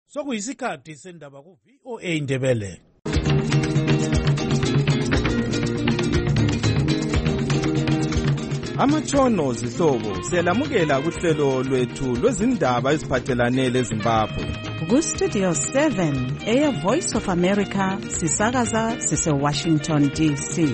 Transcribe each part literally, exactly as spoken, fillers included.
Sokuyisikhathi sendaba ku V O A Indebele. Amatshono zihlobo siyalamukela kuhlelo lwethu lwezindaba eziphathelane leZimbabwe. Ku Studio seven eya Voice of America sisakaza sise Washington D C.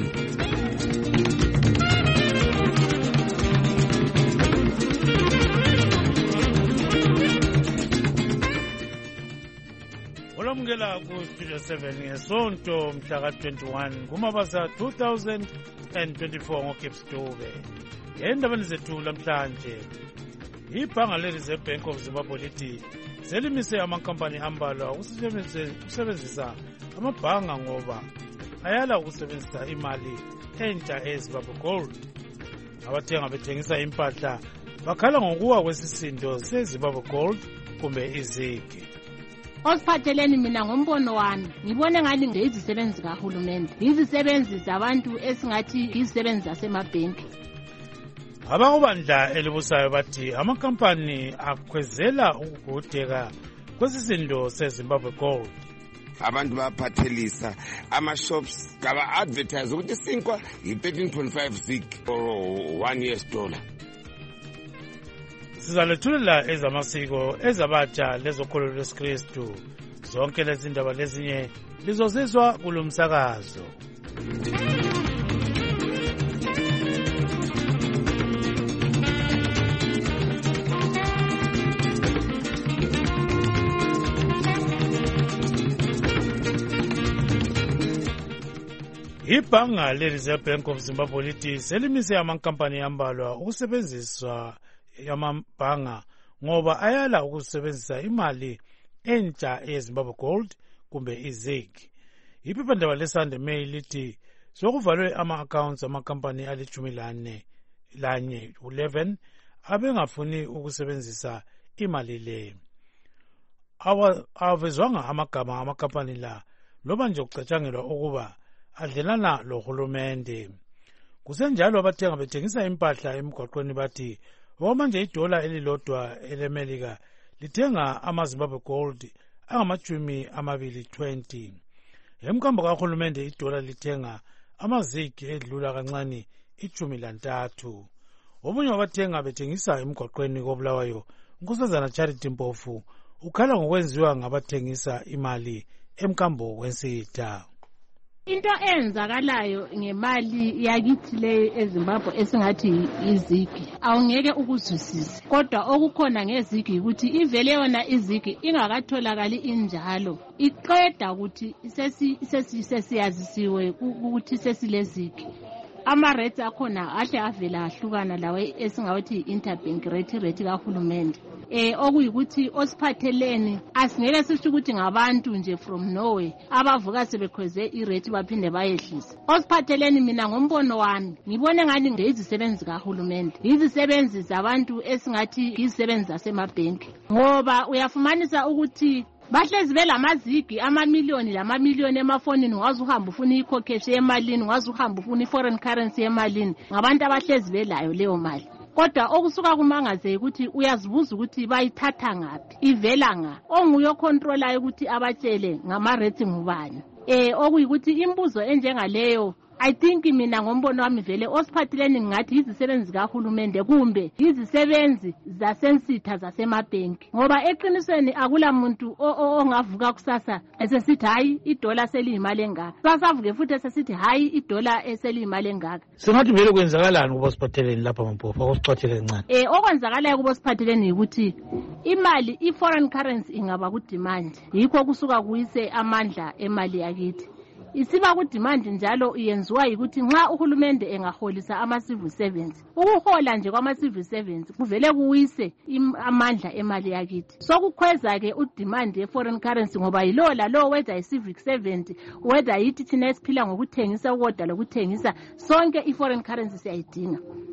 Olamukela ku Studio seven ngesonto mhla ka twenty-one kuMabasa two thousand twenty-four ngoKepstone. Endabeni zethu lamhlanje, ibhanga le-Reserve Bank of Zimbabwe lithi selimise amakhampani ambalwa ukusebenzisa amabhanga ngoba ayala ukusebenzisa imali entsha eZimbabwe Gold. Abathenga bethengisa impahla bakhala ngokuwa kwesisindo seZimbabwe Gold kumbe izigi. Osiphatheleni mina ngombono wami ngibone ngani ngezisebenzi kahulumende, izisebenzi zabantu esingathi izisebenzi zasemabhenki. Abakubandla elibusayo bathi amakhampani akhwezela ukugudeka kwesisindo seZimbabwe Gold. Abantu baphathelisa ama-shops ngaba-advertise ukuthi isinkwa yi-thirteen point five zig or one U S dollar. Sizalethulela ezamasiko ezabatsha lezokholo lwesikristu. Zonke lezi ndaba lezinye lizozizwa kulo msakazo. Ibhanga le-Reserve Bank of Zimbabwe lithi selimise amakhampani ambalwa ukusebenziswa yamabhanga ngoba ayala ukusebenzisa imali entsha eZimbabwe Gold kumbe izig. Iphephandaba leSunday Mail lithi sokuvalwe ama-accounts amakhampani alithumi lane lanye eleven abengafuni ukusebenzisa imali le. Awavezwanga amagama amakhampani la loba nje kucatshangelwa ukuba adlelana lohulumende. Kusenjalo abathenga bethengisa impahla emgwaqweni bathi manje idola elilodwa elemelika lithenga amaZimbabwe Gold angamachumi amabili twenty. Emkambo kahulumende idola lithenga amazigi edlula kancane ichumi lantathu. Obunye wabathenga bethengisa emgwaqweni koBulawayo uNkosazana Charity Mpofu ukhala ngokwenziwa ngabathengisa imali emkambo wensitha. Into enzakalayo ngemali yakithi le eZimbabwe esingathi izigi awungeke ukuzwisise, kodwa okukhona ngezigi ukuthi ivele yona izigi ingakatholakali injalo iqeda ukuthi sesi sesi sesiyazisiwe ukuthi sesilezigi. Ama rates akhona ahle avela ahlukana lawe esingathi interbank rate rate kahulumende. Eh okuyikuthi osiphatheleni asingeke sisho ukuthi ngabantu nje from nowhere abavuka sebekhweze irate baphinde bayehlisa. Osiphatheleni mina ngombono wami ngibone ngani ngezisebenzi kahulumende, izisebenzi zabantu esingathi izisebenzi zasemabhenki, ngoba uyafumanisa ukuthi bahlezi belamazigi amamiliyoni lamamiliyoni emafonini, ngazi uhamba ufuna ikhokheshe emalini, ngazi uhamba ufuna iforeign currency emalini, ngabantu abahlezi belayo leyo mali. Kodwa okusuka kumangaze ukuthi uyazibuza ukuthi bayithatha ngaphi, ivela nga onguyo controller ukuthi abatshele ngama rating ngubani. Eh okuyikuthi imbuzo enjengaleyo I think mina ngombono wami vele osiphatheleni ngathi izisebenzi kahulumende kumbe izisebenzi zasensitha zasemabhenki, ngoba eqinisweni akula muntu ongavuka kusasa esesithi hayi idola seliyimali engaka, sasavuke futhi esesithi hayi idola eseliyimali engaka. Singathi vele kwenzakalani kubo siphatheleni lapha Mpofu akusicwathele kancane? Eh okwenzakalayo kubo siphatheleni ukuthi imali i-foreign currency ingaba ku demand, yikho kusuka kuyise amandla emali yakithi. Isiba ku demand njalo iyenziwa ukuthi nxa uhulumende engaholisa ama civil servants, ukuhola nje kwama civil servants kuvele kuwise amandla emali yakithi. Sokukhweza ke u demand ye foreign currency ngoba yilola lo whether i civic servant whether yithi thina esiphila ngokuthengisa ukodwa lokuthengisa sonke i foreign currency siyayidinga.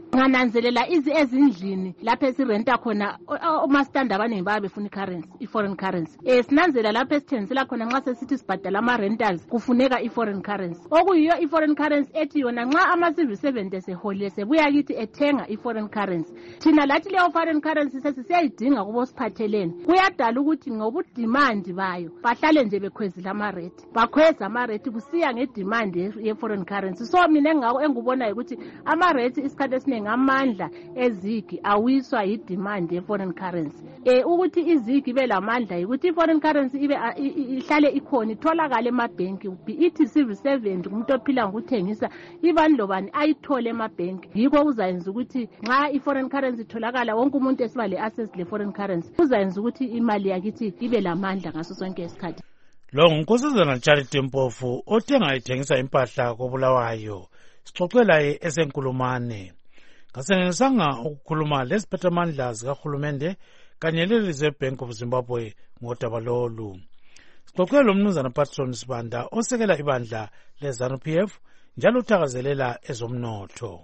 ngananzelela izi ezindlini lapho esirenta khona omastanda abaningi baba befuna i-currency i-foreign currency eh sinanzela lapho esithengisela khona nxa sesithi sibhadala ama-rentals kufuneka i-foreign currency okuyiyo i-foreign currency ethi yona nxa ama-civil servant eseholile sebuya kithi ethenga i-foreign currency thina lathi leyo foreign currency sesisiyayidinga kubo siphathelene kuyadala ukuthi ngobudimandi bayo bahlale nje bekhwezile ama-rate bakhweza ama-rate kusiya ngedemand ye-foreign currency so mina engako engubonayo ukuthi ama-rate isikhathi esiningi ngamandla ezigi awiswa yidemand ye-foreign currency eh ukuthi izigi ibe lamandla ukuthi i-foreign currency ibe ihlale ikhona itholakala emabhenki ithi civil servant umuntu ophila ngokuthengisa ibani lobani ayithole emabhenki yikho kuzayenza ukuthi nxa i-foreign currency itholakala wonke umuntu esiba le-access le-foreign currency kuzayenza ukuthi imali yakithi ibe lamandla ngaso sonke isikhathi. Lo ngunkosazana Charity Mpofu othenga ithengisa impahla koBulawayo sixoxela esenkulumane ngasenelisanga ukukhuluma lesiphathamandla zikahulumende kanye le-Reserve Bank of Zimbabwe ngodaba lolu. Sixoxela lo mnumzana Patron Sibanda osekela ibandla le-ZANU P F njalo uthakazelela ezomnotho.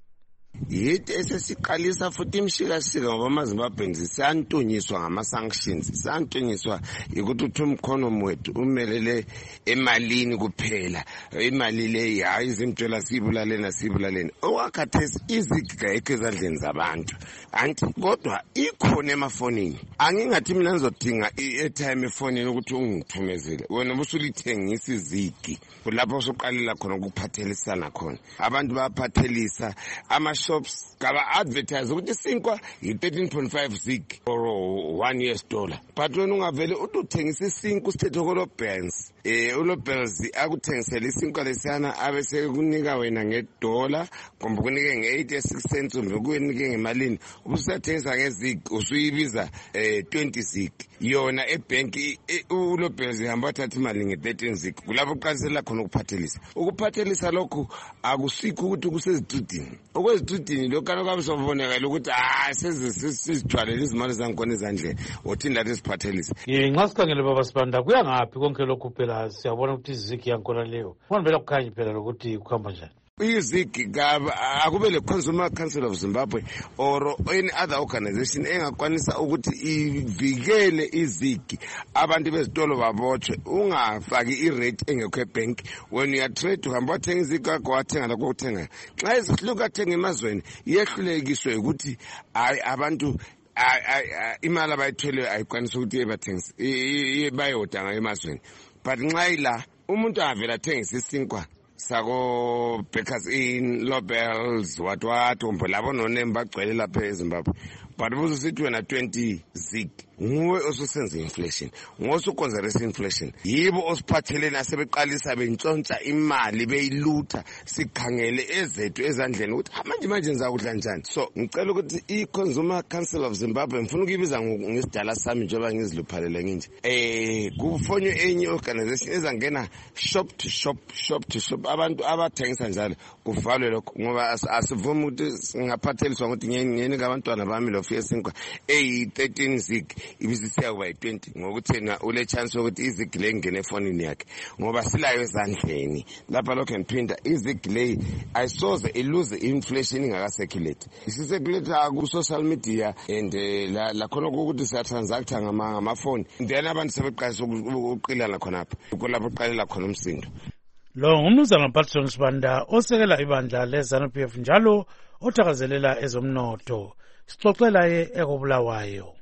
Yithi esesiqalisa futhi imshikashika ngoba amaZimbabwe siyantunyiswa ngama-sanctions siyantunyiswa ukuthi uthi umkhonomi wethu umelele emalini kuphela imali le hayi izimtshela sibulalena sibulalena okwakhathesi izigiga ekho ezandleni zabantu anti kodwa ikhona emafonini angingathi mina ngizodinga i-airtime efonini ukuthi ungithumezele wena ubusulithengisa izigi kulapho usuqalela khona ukuphathelisana khona abantu bayaphathelisa ama shops kaba advertise ukuthi isinkwa yi thirteen point five zig or one U S dollar but wena ungavele uthi uthengisa isinkwa usithethe kolo bands eh ulo bands akuthengisela isinkwa lesiyana abese kunika wena ngedollar kumbe kunike nge-eighty-six cents kumbe kunike ngemalini ubusathengisa ngezig usuyibiza eh twenty zig yona ebank ulo bands ihamba wathatha imali nge-thirteen zig kulapho uqalisela khona ukuphathelisa ukuphathelisa lokho akusikho ukuthi kusezidudini okwezidudini lokho kabisovoneka ukuthi ah sezisithwalele izimali zankona ezandle othinda lathi siphathelisa ye nxa sikhangele baba Sibanda kuya ngaphi konke lokhu phela siyabona ukuthi iziki yankona leyo kubona vela kukhanye phela lokuthi kuhamba njani izigi gaba akube le Consumer Council of Zimbabwe or any other organization engakwanisa ukuthi ivikele izigi abantu bezitolo babotshwe ungafaki irate engekho ebank when you are trade uhamba wathenga izigi yakho wathenga lakho uthenga xa isihluka thenga emazweni yehlulekiswe ukuthi hayi abantu imali abayithwele ayikwanisa ukuthi ibathengise bayodanga emazweni but nxa ila umuntu avela athengisa isinkwa sako Bakers Inn Lobels what what umbo labo nonemba agcwele lapha eZimbabwe but buzo sithi wena twenty zig nguwe osusenza inflation ngosukonzeresa inflation yibo osiphatheleni asebeqalisa bentshontsha imali beyilutha sikhangele ezethu ezandleni ukuthi manje manje ngizakudla njani so ngicela ukuthi i-Consumer Council of Zimbabwe ngifuna ukuyibiza ngesidala sami njengoba ngiziluphalele nginje eh kufonywe enye organization ezangena shop to shop shop to shop abantu abathengisa njalo kuvalwe lokho ngoba asivumi ukuthi singaphatheliswa ukuthi ngiyeni ngabantwana bami lo fiyesinkwa eh thirteen zig ibisisiya kuba yi-twenty ngokuthena ule chance ukuthi izigi le ngene efonini yakhe ngoba silayo ezandleni lapha lokho ngiphinda izigi le ayisoze iluze inflation ingakasecurate isisecurate ku-social media and la khona ukuthi siyatransacta ngamafoni then abantu sebeqalisa ukuqilana khonapha kulapho uqalela khona umsindo. Lo ngumnumzana Patron Sibanda osekela ibandla le-ZANU P F njalo othakazelela ezomnotho sixoxela ye ekoBulawayo.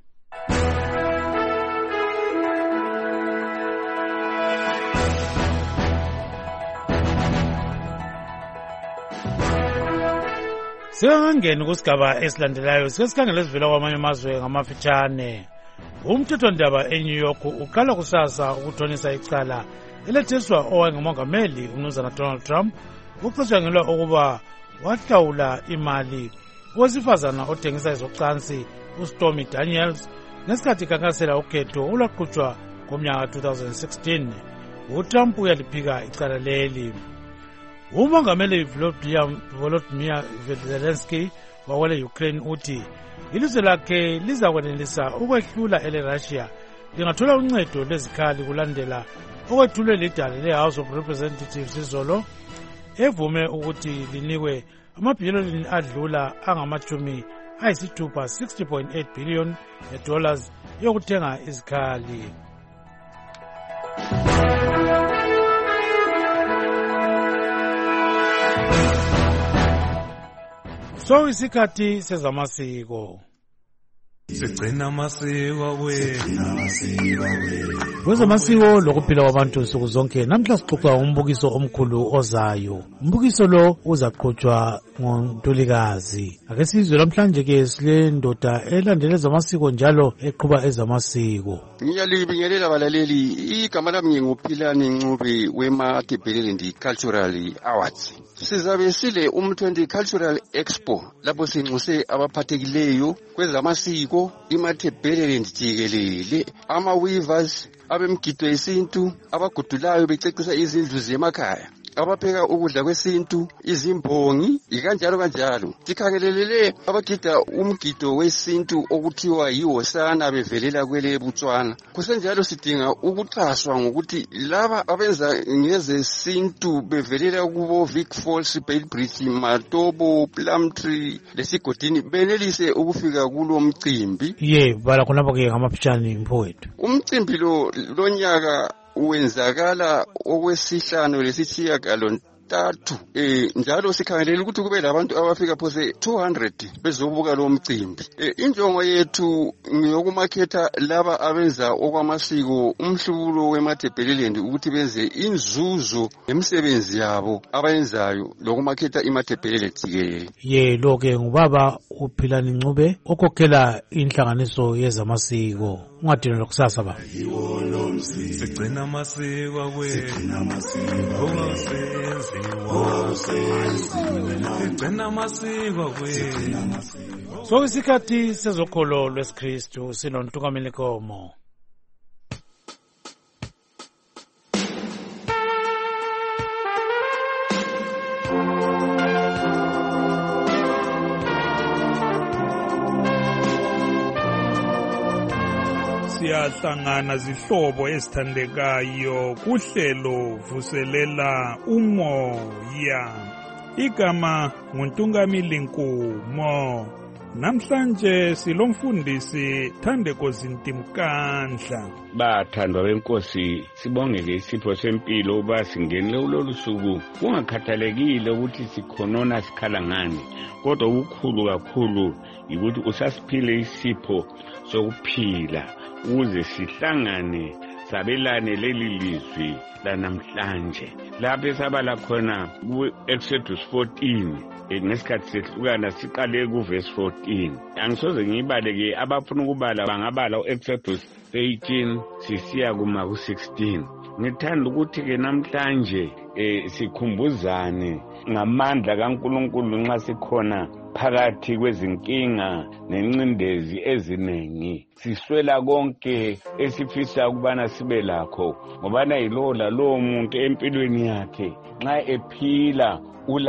Singangeni kusigaba esilandelayo sesikhangele sivela kwamanye amazwe ngamafitshane. Umthethwandaba eNew York uqala kusasa ukuthonisa icala eletheswa owayengumongameli umnumzana Donald Trump ukucatshangelwa ukuba wahlawula imali owesifazana othengisa izocansi uStormy Daniels ngesikhathi kankasela ukhetho olwaqhutshwa ngomnyaka two thousand sixteen. uTrump uyaliphika icala leli. Umongameli Volodymyr Zelensky wawele Ukraine uthi ilizwe lakhe lizakwenelisa ukwehlula ele-Russia lingathola uncedo lezikhali kulandela okwethulwe lidale le-House of Representatives izolo evume ukuthi linikwe amabhiliyoni adlula angamachumi ayisithupha sixty point eight billion dollars yokuthenga izikhali. So isikhathi sezamasiko. Sigcina amasiko wethu. Kwezamasiko lokuphila kwabantu nsuku zonke namhla sixoxa umbukiso omkhulu ozayo. Umbukiso lo uzaqhutshwa ngoNtulikazi. Ake sizwe namhlanje ke sile ndoda elandela ezamasiko njalo eqhuba ezamasiko. Ngiyalibingelela balaleli, igama lami nginguPhilani Ncube weMathebheleland Cultural Awards. Sizabe sile umtwenty Cultural Expo lapho sinxuse abaphathekileyo kwezamasiko iMathebheleland jikelele, ama-weavers, abemgido yesintu, abagudulayo bececisa izindlu zemakhaya, abapheka ukudla kwesintu, izimbongi, ikanjalo kanjalo. Sikhangelelele abagida umgido wesintu okuthiwa yiwosana bevelela kwele Botswana. Kusenjalo sidinga ukuxhaswa ngokuthi laba abenza ngezesintu bevelela kubo Vic Falls, Beitbridge, Matobo, Plumtree lesigodini benelise ukufika kulo mcimbi. Ye bala khonapho ke ngamapitshani mfowethu. Umcimbi lo lonyaka wenzakala okwesihlanu lesitshiyagalontathu. Eh njalo sikhangelela ukuthi kube labantu abafika phose two hundred bezobuka lo mcimbi. Eh injongo yethu ngiyokumakhetha laba abenza okwamasiko umhlubulo weMathebheleland ukuthi benze inzuzo emsebenzi yabo abayenzayo lokumakhetha iMathebheleland jikelele. Ye lo ke ngubaba uPhilani Ncube okhokhela inhlanganiso yezamasiko. Ungadinwa lokusasa ba. Sigcina amasiko wethu. Sigcina amasiko wethu. So isikhathi sezokholo lwesikristu sinontukameli Komo. Siyahlangana zihlobo ezithandekayo kuhlelo vuselela umoya. Igama nguNtungamili Nkumo. Namhlanje silomfundisi Thandeko Zintimkandla. Bathandwa benkosi, sibongeke isipho sempilo uba singenile kulolu suku. Kungakhathalekile ukuthi sikhonona sikhala ngani, kodwa ukukhulu kakhulu ukuthi usasiphile isipho sokuphila ukuze sihlangane sabelane leli lizwi lanamhlanje. Lapho esabala khona ku-Exodus fourteen ngesikhathi sehlukana siqale ku-verse fourteen. Angisoze ngiyibale-ke, abafuna ukubala bangabala u-Exodus eighteen sisiya kuma ku-sixteen. Ngithanda ukuthi-ke namhlanje eh sikhumbuzane ngamandla kaNkulunkulu nxa sikhona phakathi kwezinkinga nencindezi eziningi. Siswela konke esifisa ukubana sibe lakho, ngobana yilo lalo muntu empilweni yakhe nxa ephila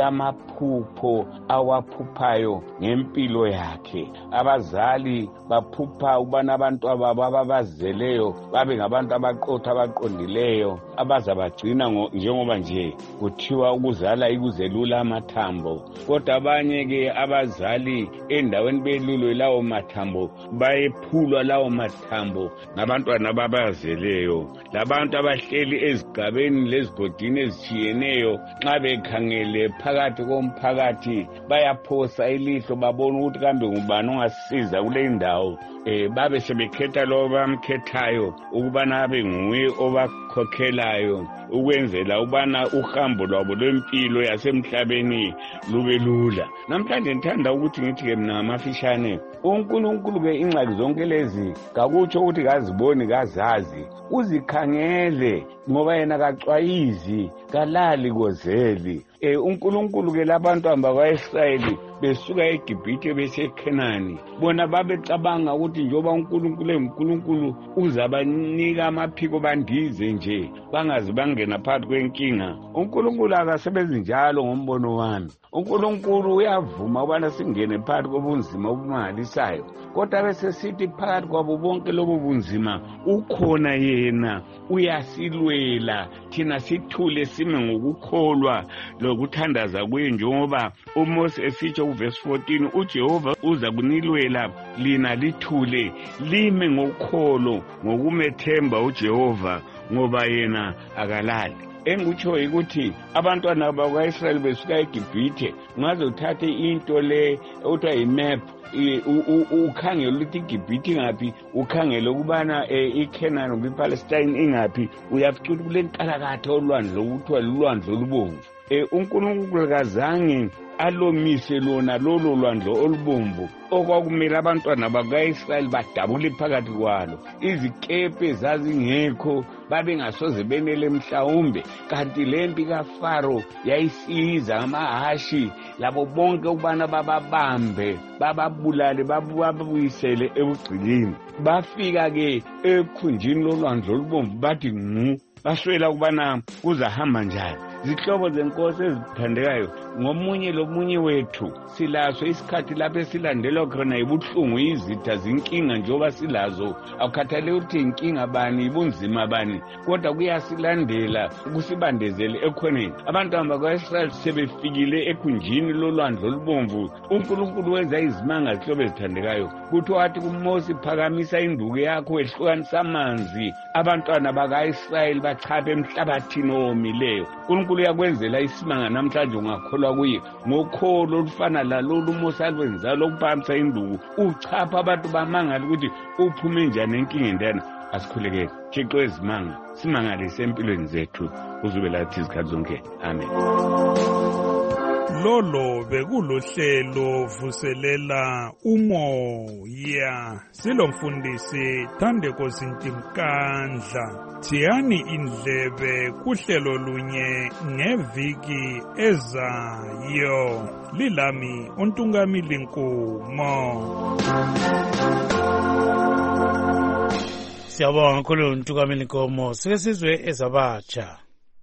ulamaphupho awaphuphayo ngempilo yakhe. Abazali baphupha ukubana abantu ababo ababazeleyo babe ngabantu abaqotho abaqondileyo abazabagcina njengoba nje kuthiwa ukuzala ikuzelula amathambo. Kodwa abanye ke abazali endaweni belulwe lawo mathambo bayephulwa lawo mathambo ngabantwana ababazeleyo. Labantu abahleli ezigabeni lezigodini ezitshiyeneyo nxa bekhangele phakathi komphakathi bayaphosa ilihlo babona ukuthi kambe ngubani ongasiza kule ndawo. Eh babe sebekhetha lo bamkhethayo ukubana abe nguye obakhokhelayo ukwenzela ubana uhambo lwabo lwempilo yasemhlabeni lube lula. Namhlanje ngithanda ukuthi ngithi ke mina ngamafishane uNkulunkulu ke ingxaki zonke lezi kakutsho ukuthi kaziboni kazazi, uzikhangele ngoba yena kacwayizi kalali kozeli. Eh uNkulunkulu ke labantu amba kwaIsrayeli besuka eGibhithe bese eKhenani bona babecabanga ukuthi njoba uNkulunkulu eNkulunkulu uzabanika amaphiko bandize nje bangazi bangena phakathi kwenkinga. uNkulunkulu akasebenzi njalo ngombono wami. uNkulunkulu uyavuma ubana singene phakathi kobunzima obumangalisayo, kodwa bese sithi phakathi kwabo bonke lobo bunzima ukhona yena uyasilwela thina sithule sime ngokukholwa lokuthandaza kuye, njengoba uMose esitsho kuverse fourteen uJehova uza kunilwela lina lithule lime ngokukholo ngokumethemba uJehova ngoba yena akalali. Engikutsho ukuthi abantwana bakwa-Israyeli besuka eGibhithe ngaze uthathe into le uthiwa yi-map ukhangele ukuthi iGibhithe ingaphi, ukhangele ukubana iKhenani ngoba iPalestine ingaphi, uyafica ukuthi kule nkalakatha olwandle okuthiwa lulwandle olubomvu. uNkulunkulu kazange alomise lona lolo lwandle olubomvu okwakumele abantwana bakwa-Israyeli badabule phakathi kwalo. Izikepe zazingekho, babengasoze benele mhlawumbe, kanti lempi kaFaro yayisiza amahashi labo bonke ukubana bababambe bababulale bababuyisele ebugcilini. Bafika ke ekhunjini lolwandle olubomvu bathi ngqu, baswela ukubana kuzahamba njani. Zihlobo zenkosi ezithandekayo, ngomunye lomunye wethu silaso isikhathi lapho esilandelwa khona ibuhlungu, izitha zinkinga njoba silazo. Akukhathaleki ukuthi inkinga bani, ibunzima bani, kodwa kuyasilandela kusibandezele ekhoneni. Abantwana bakwa-Israyeli sebefikile ekhunjini lolwandle olubomvu, uNkulunkulu wenza izimanga zihlobo ezithandekayo. Kuthi wathi kuMose, phakamisa induku yakho wehlukanisa amanzi, abantwana bakwa-Israyeli bachapha emhlabathini owomileyo. uNkulunkulu uyakwenzela isimanga namhlanje ungakholwa kuye ngokholo olufana lalolu uMose alwenzayo lokuphakamisa induku, uchapha abantu bamangala ukuthi uphume njani enkingeni lena. Asikhulekele Thixo ezimanga, simangalise empilweni zethu, uzube lathi izikhathi zonke. Amen. Lolo bekulohlelo vuselela umoya, silomfundisi Thandeko Zintimkandla. Thiyani indlebe kuhlelo lunye ngeviki ezayo. Lilami uNtungamili Nkomo. Siyabonga kakhulu uNtungamili Nkomo. Sike sizwe ezabatsha.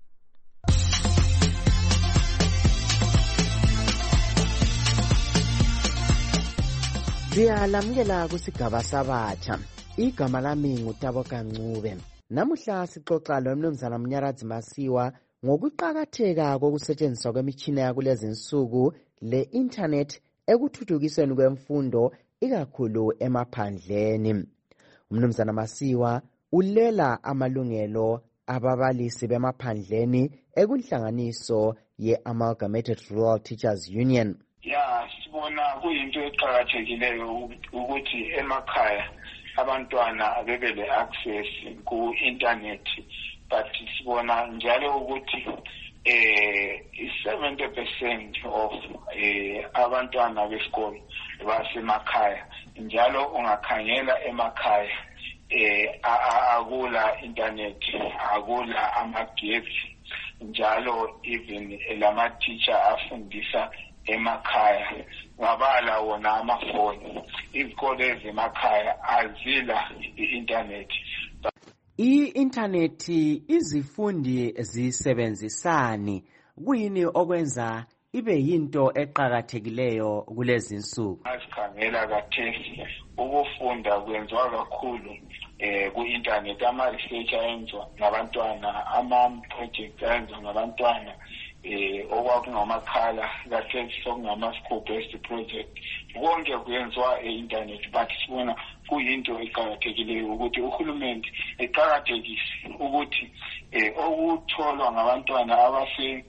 Siyalamukela kusigaba sabatsha. Igama lami nguTabo Kancube. Namuhla sixoxa loMnumzana Mnyaradzi Masiwa ngokuqakatheka kokusetshenziswa kwemitshina yakulezi insuku le-internet ekuthuthukisweni kwemfundo ikakhulu emaphandleni. Umnumzana Masiwa ulela amalungelo ababalisi bemaphandleni ekunhlanganiso ye-Amalgamated Rural Teachers Union. Ya, sibona kuyinto eqhakathekileyo ukuthi emakhaya abantwana bebe le access ku internet, but sibona njalo ukuthi eh seventy percent of eh abantwana besikolo basemakhaya, njalo ungakhangela emakhaya eh akula internet, akula amagetsi, njalo even lama teacher afundisa emakhaya ngabala wona amafoni. Izikole ezemakhaya azila i-internet. I-internet izifundi zisebenzisani, kuyini okwenza ibe yinto eqhakathekileyo kulezi insuku? Asikhangela kathesi ukufunda kwenziwa kakhulu eh ku-internet, ama-research ayenziwa ngabantwana, ama-project ayenziwa ngabantwana, eh okwakungamakhala kathesi sokungama-school-based project, konke kuyenziwa e-internet. But sibona kuyinto eqhakathekileyo ukuthi uhulumende eqhakathekise ukuthi eh okutholwa ngabantwana abase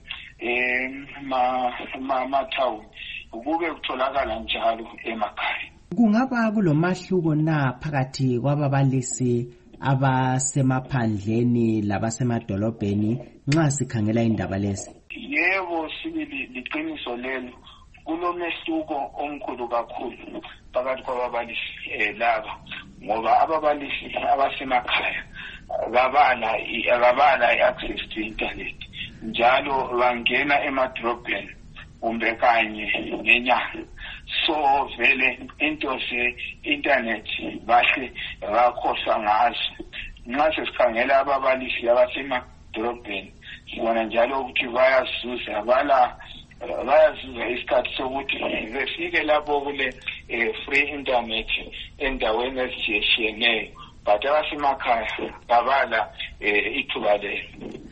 ema-town kube kutholakala njalo emakhaya. Kungaba kulomahluko na phakathi kwababalisi abasemaphandleni labasemadolobheni nxa sikhangela indaba lezi? Yebo, sibili liqiniso lelo. Kulomehluko omkhulu kakhulu phakathi kwababalisi laba, ngoba ababalisi abasemakhaya babala ababala i-access to internet, njalo bangena emadrobheni kumbe kanye ngenyanga. so vele into se-internet bahle bakhohlwa ngazo. Nxa sesikhangela ababalisi abasemadolobheni sibona njalo ukuthi bayazuza bala bayazuza isikhathi sokuthi befike lapho kule free internet endaweni ezitshiyeneyo, but abasemakhaya babala ithuba lelo.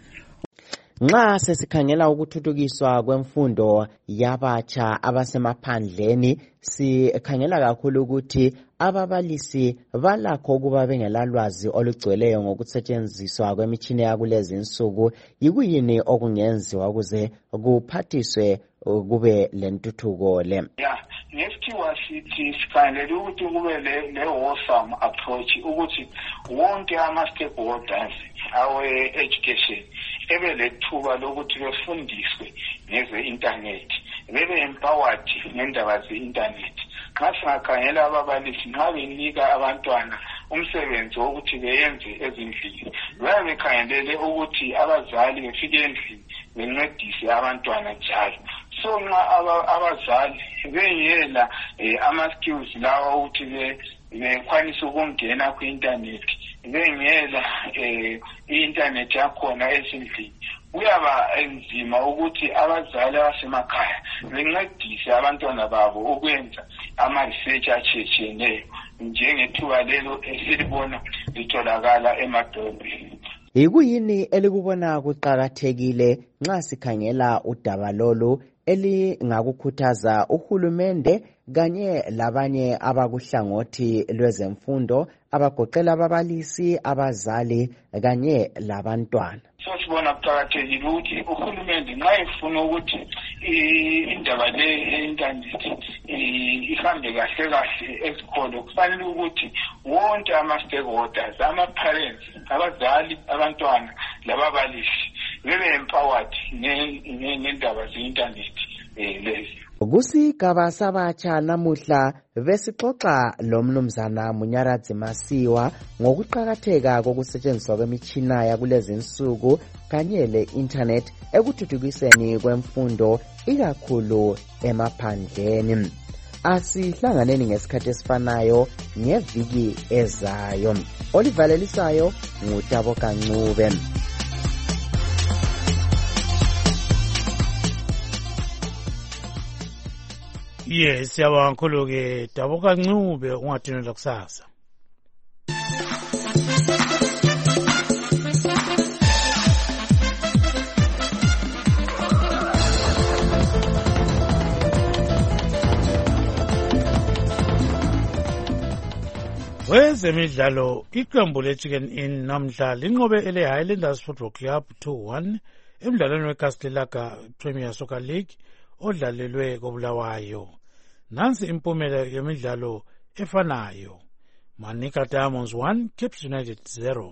Nxa sesikhangela ukuthuthukiswa kwemfundo yabatsha abasemaphandleni, sikhangela kakhulu ukuthi ababalisi balakho ukuba bengelalwazi olugcweleyo ngokusetshenziswa kwemitshina yakulezi insuku. Yikuyini okungenziwa ukuze kuphathiswe kube lentuthuko le? Yeah, ngesikhiwa sithi sikhangele ukuthi kube le wholesome approach ukuthi wonke ama-stakeholders awe-education ebe lethuba lokuthi befundiswe ngeze-internet, bebe empowered ngendaba ze-internet. Nxa singakhangela ababalisi nxa benika abantwana umsebenzi wokuthi beyenze ezindlini, bayabe bekhangelele ukuthi abazali befike endlini bencedise abantwana njalo. So nxa abazali beyela ama-skills lawa ukuthi bekwanise ukungena ku-internet, bengela i-internet yakhona ezindlini, kuyaba enzima ukuthi abazali abasemakhaya bencedise abantwana babo ukwenza ama-research atshiyeneyo njengethuba lelo esilibona litholakala emadolobheni. Yikuyini elikubona kuqakathekile nxa sikhangela udaba lolu elingakukhuthaza uhulumende kanye labanye abakuhlangothi lwezemfundo abagoqela ababalisi, abazali kanye labantwana? So sibona kuqakathekile ukuthi uhulumende nxa efuna ukuthi indaba le ye-internet ihambe kahle kahle esikolo, kufanele ukuthi wonke ama-stakeholders, ama-parents, abazali, abantwana lababalisi bebe empowered ngendaba ze-internet lezi. Kusigaba sabatsha namuhla besixoxa lomnumzana Munyaradzi Masiwa ngokuqakatheka kokusetshenziswa kwemitshina yakulezi insuku kanye le-internet ekuthuthukiseni kwemfundo ikakhulu emaphandleni. Asihlanganeni ngesikhathi esifanayo ngeviki ezayo. Olivalelisayo ngutabo Kancube. Yes, siyabonga kakhulu ke Dabo Kancube, ungathinela kusasa. Wezemidlalo, iqembu le-Chicken Inn namhla linqobe ele Highlanders Football Club two one emdlalweni weCastelaka Premier Soccer League odlalelwe koBulawayo. Nansi impumela yemidlalo efanayo. Manika Diamonds one, Cape United zero.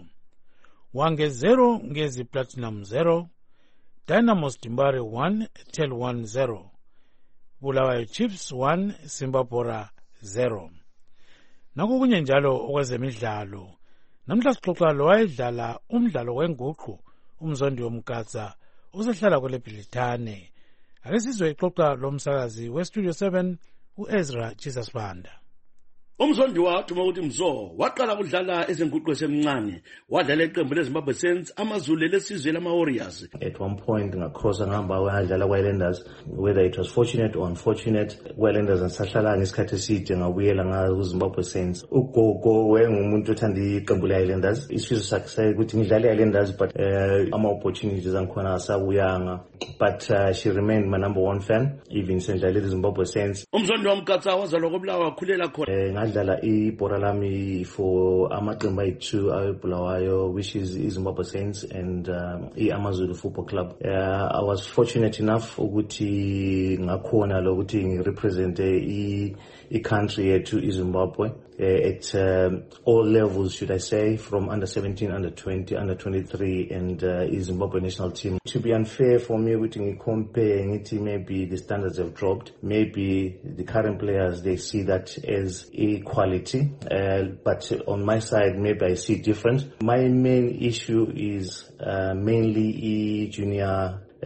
Wange zero, Ngezi Platinum zero. Dynamos Dimbare one, Tel one zero. Bulawayo Chiefs one, Simbabora zero. Nakukunye njalo okwezemidlalo. Namhla sixoxa lo wayedlala umdlalo wenguqu umzondi womkatsa usehlala kwele Bhilithane. Ake sizwe ixoxa lomsakazi weStudio seven uEzra Jesus Banda. Umzondi wathuma ukuthi Mzo waqala kudlala ezenguqu esemncane, wadlala iqembu leZimbabwe Saints, amaZulu lesizwe lama Warriors. At one point ngakhosa ngihamba wadlala kwaHighlanders, whether it was fortunate or unfortunate, kwaHighlanders ngisahlala ngesikhathi eside ngabuyela ngakuZimbabwe Saints. Ugogo wengumuntu othanda iqembu leHighlanders, isifiso sakhe saye ukuthi ngidlale eHighlanders, but uh, ama opportunities angikhona asabuyanga, but uh, she remained my number one fan even sendlale eZimbabwe Saints. Umzondi wamkatsa wazalwa koBulawayo wakhulela khona. Ngadlala ibhola lami for amaqembu ayi-two aweBulawayo, which is iZimbabwe Saints and um, iAmaZulu Football Club. Uh, I was fortunate enough ukuthi ngakhona lokuthi ngirepresente i-country yethu iZimbabwe uh, at um, all levels, should I say, from under seventeen, under twenty, under twenty-three and uh, iZimbabwe national team. To be unfair for me ukuthi ngicompare ngithi maybe the standards have dropped, maybe the current players they see that as equality, uh, but on my side maybe I see different. My main issue is uh, mainly e junior Uh,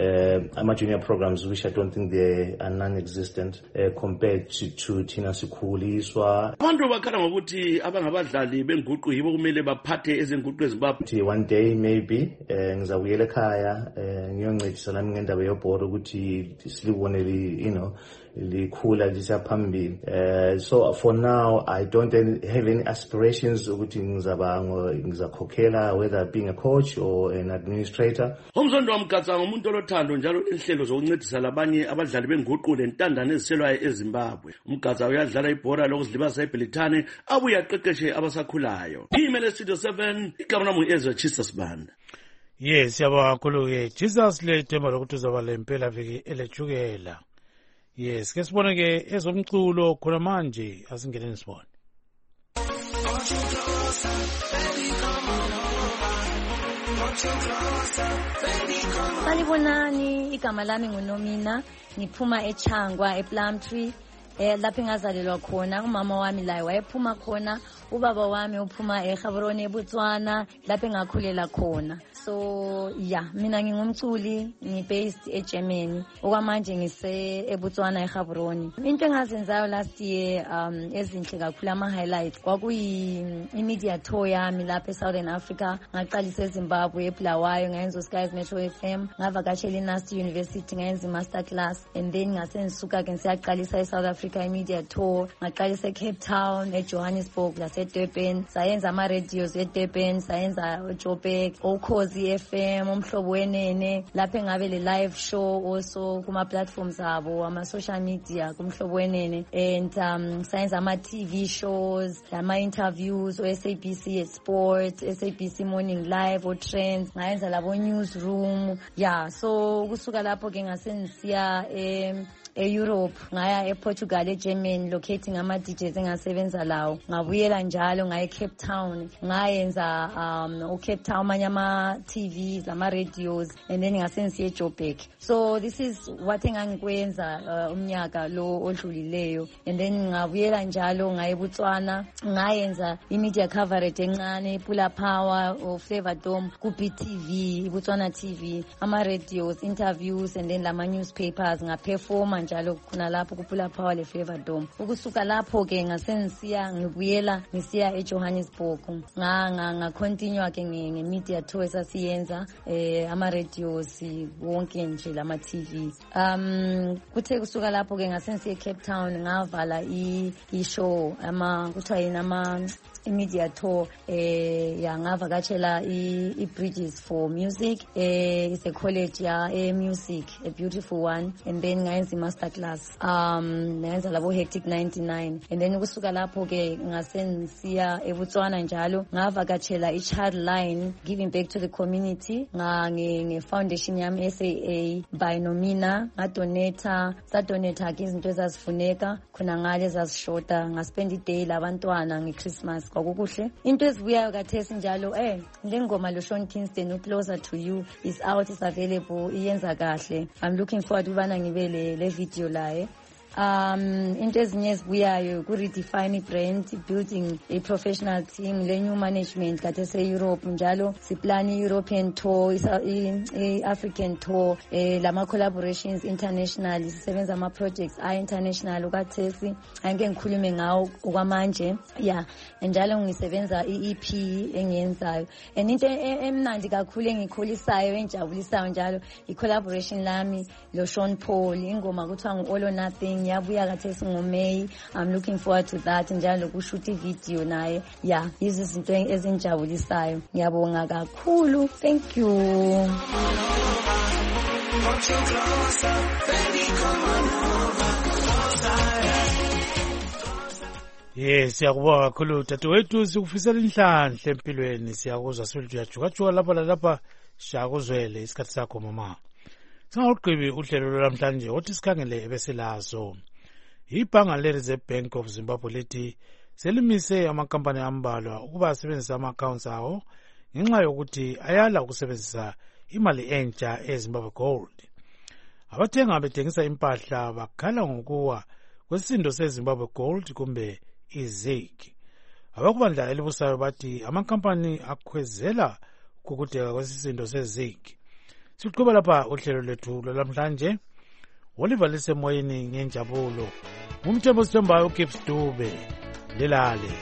uh, ama-junior programs, which I don't think they are non-existent uh, compared to, to thina sikhuliswa. Abantu bakhala ngokuthi abangabadlali benguqu yibo kumele baphathe ezenguqu eZimbabwe. One day maybe uh, ngizabuyela ekhaya uh, ngiyoncedisa nami ngendaba yebhola ukuthi silibone, you know, likhula lisaphambili. Uh, so for now I don't have any aspirations ukuthi ngizaba ngizakhokhela, whether being a coach or an administrator. Umzondo wamgatsa ngomuntu olothando njalo inhlelo zokuncedisa labanye abadlali benguqu lentandane eziselwayo eZimbabwe. Umgatsa uyadlala ibhola lokuzilibasa eBelithane abuye aqeqeshe abasakhulayo. Email Studio seven igama lami uEzra Jesus Banda. Yes, yaba kakhulu ke Jesus le themba lokuthi uzaba lempela viki elejukela. Yes, ke sibone ke ezomculo khona manje asingene sibone. Sanibonani, igama lami nguNomina, ngiphuma eChangwa ePlumtree. Eh lapho ngazalelwa khona, umama wami la wayephuma khona, ubaba wami uphuma eGaborone eBotswana, lapho ngakhulela khona. So yeah, mina ngingumculi, ngi-based eGermany. Okwamanje ngise eBotswana eGaborone. Into engazenzayo last year um ezinhle kakhulu ama-highlights kwakuyi i-media tour yami lapha eSouthern Africa. Ngaqalisa eZimbabwe eBulawayo, ngayenza uSky's Metro F M, ngavakashela iNUST University ngayenza i-master class, and then ngase ngisuka ke ngisiyaqalisa eSouth Africa i-media tour. Ngaqalisa eCape Town, eJohannesburg, laseDurban, sayenza ama-radios eDurban, sayenza uJoburg, Ukhozi F M, umhlobo wenene, lapho engabe le live show also kuma platforms abo, ama social media kumhlobo wenene, and um sayenza ama T V shows, ama interviews o S A B C Sports, S A B C Morning Live, o Trends, ngayenza labo newsroom. Yeah, so kusuka lapho ke ngase ngisiya em e-Europe, ngaya e-Portugal, e-Germany, locating ama-D Js engasebenza lawo. Ngabuyela njalo ngaya e-Cape Town, ngayenza um u-Cape Town manye ama-T Vs, ama-radios, and then ngase ngisiye eJoburg. So this is what engangikwenza uh, umnyaka lo odlulileyo, and then ngabuyela njalo ngaya eBotswana, ngayenza i-media coverage encane, Pula Power or Flavor Dome, ku-B T V, iBotswana T V, ama-radios, interviews, and then lama-newspapers, ngaperforma njalo khona lapho kuPula Power le Flavor Dome. Ukusuka lapho ke ngase ngisiya ngibuyela ngisiya eJohannesburg, nga nga nga continue ke nge media tour esasiyenza eh ama radios wonke nje lama T V. Um kuthe kusuka lapho ke ngase ngisiya eCape Town, ngavala i show ama kuthiwa yini ama media tour eh ya ngavakatshela i Bridges for Music, eh is a college ya e music, a beautiful one, and then ngayenza master class um ngayenza labo Hectic ninety-nine, and then kusuka lapho ke ngase ngisiya eBotswana njalo ngavakatshela i-Child Line, giving back to the community, nga nge foundation yami S A A by Nomina, ngadonata sadonata ke izinto ezazifuneka khona ngale ezazishota, ngaspend i-day labantwana ngeChristmas, kwakukuhle. Into ezibuyayo kathesi njalo eh le ngoma lo Sean Kingston Closer to You is out, is available, iyenza kahle. I'm looking forward ubana ngibe le le video laye. Um into ezinye ezibuyayo ku redefine brand, building a professional team, le new management kade se Europe njalo siplan European tour, i African tour, eh lama collaborations international, sisebenza ama projects a international ukathesi angeke ngikhulume ngawo okwamanje. Yeah, njalo ngisebenza i E P engiyenzayo, and into emnandi kakhulu engikhulisayo enjabulisayo njalo i collaboration lami lo Sean Paul, ingoma kuthiwa ngu All or Nothing, yabuya kathesi ngoMay. I'm looking forward to that, njalo kushuthi video naye. Yeah, yizo izinto ezinjabulisayo. Ngiyabonga kakhulu. Thank you. Yes, siyakubonga kakhulu dadewethu, sikufisela inhlanhla empilweni, siyakuzwa sithi uyajukajuka lapha lapha, siyakuzwele isikhathi sakho mama. Singawugqibi uhlelo lwamhlanje othi sikhangele ebeselazo. Ibhanga leReserve Bank of Zimbabwe lithi selimise amakampani ambalwa ukuba asebenzise ama-accounts awo ngenxa yokuthi ayala ukusebenzisa imali entsha eZimbabwe Gold. Abathenga betengisa impahla bakhala ngokuwa kwesisindo seZimbabwe Gold kumbe iZig. Abakubandla elibusayo bathi amakampani akhwezela ukukudeka kwesisindo seZig. Siqhubeka lapha uhlelo lethu lamhlanje. Oliver lisemoyeni ngenjabulo. Umthembu sithembayo uGibbs Dube. Lelale.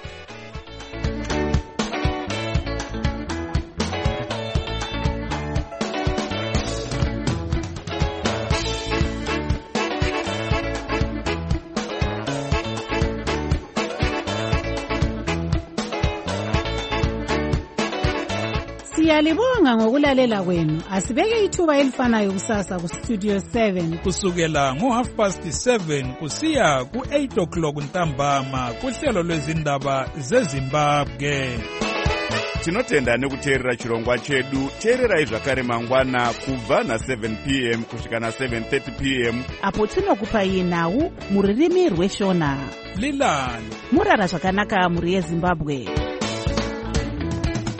Siyalibonga ngokulalela kwenu. Asibeke ithuba elifanayo kusasa ku Studio seven kusukela ngo half past seven kusiya ku eight o'clock ntambama kuhlelo lwezindaba zeZimbabwe. Tinotenda nekuteerera chirongwa chedu. Teererai zvakare mangwana kubva na seven p m kusvika na seven thirty p m apo tinokupai nhau muririmi rweshona. Lilani Murara zvakanaka muri yeZimbabwe.